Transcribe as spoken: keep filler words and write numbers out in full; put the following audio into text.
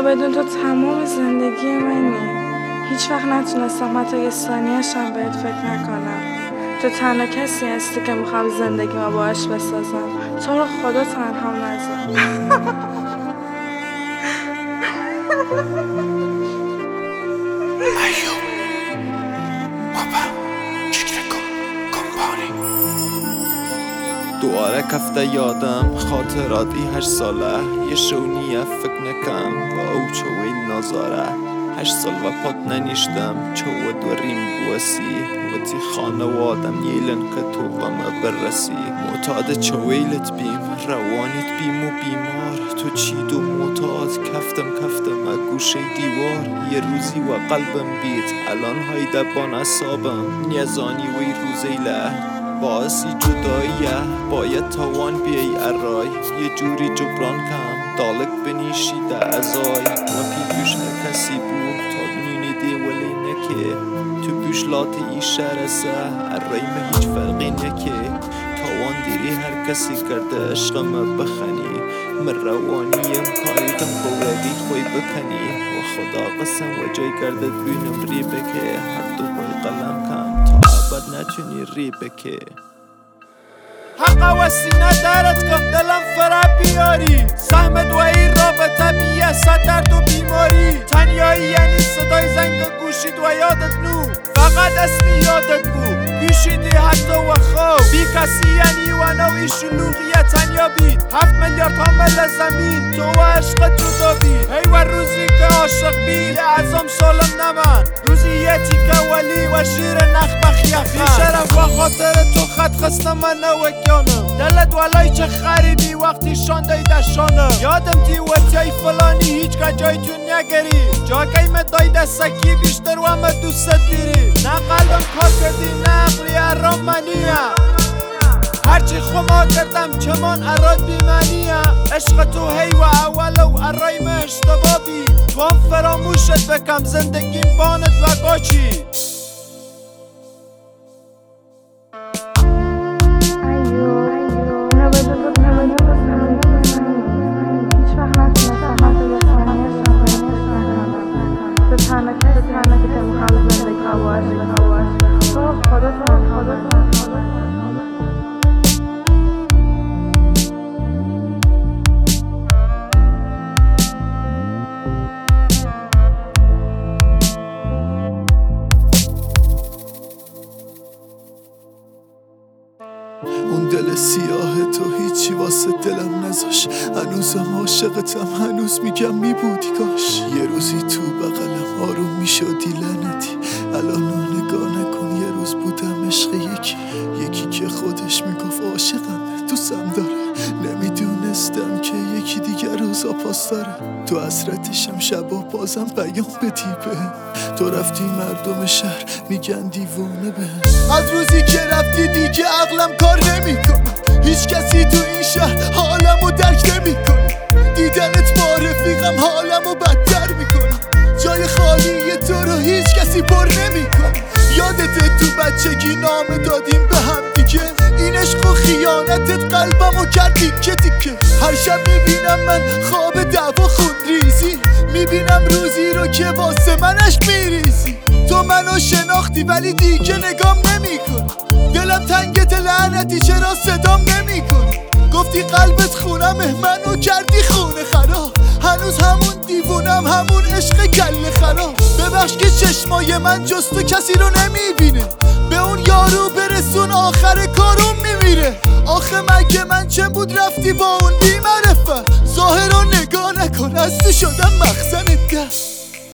بدون تو تمام زندگی منی. هیچ وقت نتونستم حتی یه ثانیه‌شم بهت فکر نکنم. تو تنها کسی هستی که میخوام زندگی ما باهاش بسازم. تو رو خدا تنهام نذار. ایوب بابا چیکار کن دواره کفته یادم خاطراتی هشت ساله یه شونیه فکر نکم و او چوی نظاره هشت سال و پات ننیشتم چو دوریم بوسی و تی خانوادم ییلن که تو و ما برسی معتاد چویلت بیم روانیت بیم و بیمار تو چید و معتاد کفتم کفتم و گوشه دیوار یه روزی و قلبم بیت الان هایده بان اصابم نیزانی وی روزیله باعثی جداییه باید تاوان بیای ارای یه جوری جبران کم دالک بنیشیده ازای نپی پیش هر کسی بود تا بنینیده ولی نکه تو پیش لاتی ای شرسه ارای ما هیچ فرقی نکه تاوان دیری هر کسی کرده عشقم بخنی من روانیم پایدم قوی خوی بکنی و خدا قسم و جای کرده بینم ری بکه هر دو بای قلم کم تا عبد نتونی ری بکه حق و سینه درت کم دلم فرا بیاری سهمت و این رابطه بیه صد درد و بیماری تنیایی یعنی صدای زنگ گوشید و یادت نو فقط اسمی یادت بود پیشیدی حتی و خواب بی کسی یعنی و نوعی شلوغیه تنیا بید هفت میلیارد حامل زمین تو و عشق جدا بید هی و روزی که عاشق بید ازم سالم نمن روزی یه تیکه ولی و شیر نخبخ یخم بی شرف و خاطر تو خط خسته من نوکیانم دلت ولای چه خریبی وقتی شانده دشانم یادم تی و تی فلانی هیچ که جای تو نگری جا قیمت دای دستکی بیشتر و همه دوست دیری نه قلبم کار کردی نه عقلی ارام منیه هرچی خما کردم چمان اراد بیمنیه عشق تو هی و اولو ارای ما اشتبابی تو هم فراموشت بکم زندگیم بانت و گاچی اون دل سیاه تو هیچی واسه دلم نذاش هنوزم عاشقتم هنوز میگم میبودی کاش یه روزی تو بغلم آروم میشدی لعنتی الانو نگاه نکن یه روز بودم عشق یکی یکی که خودش میگفت عاشقم دوستم داره نمیدونستم که یکی دیگر روزا پاس داره تو حسرتشم شب و بازم پیام بدی به تو رفتی مردم شهر میگن دیوونه به از روزی که رفتی دیگه عقلم کار نمیکنه هیچ کسی تو این شهر حالمو درک نمیکنه دیدنت با رفیقم حالمو بدتر میکنه جای خالی تو رو هیچ کسی پر نمیکنه یادت تو بچگی نامه دادیم به هم دیگه این عشق و خیانتت قلبمو کرد تیکه تیکه هر شب میبینم من خواب دعوا خون ریزی میبینم روزی رو که واسه من عشق میریزی تو منو شناختی ولی دیگه نگام نمیکن دلم تنگت لعنتی چرا صدام نمیکن گفتی قلبت خونمه منو کردی خونه خراب هنوز همون دیوونم همون عشق کله خراب ببخش که چشمای من جز تو کسی رو نمیبینه به اون یارو برسون آخر کارون میمیره آخه مگه من چه بود رفتی با اون بی‌معرفت ظاهر رو نگاه نکن از تو شدم مخزن ده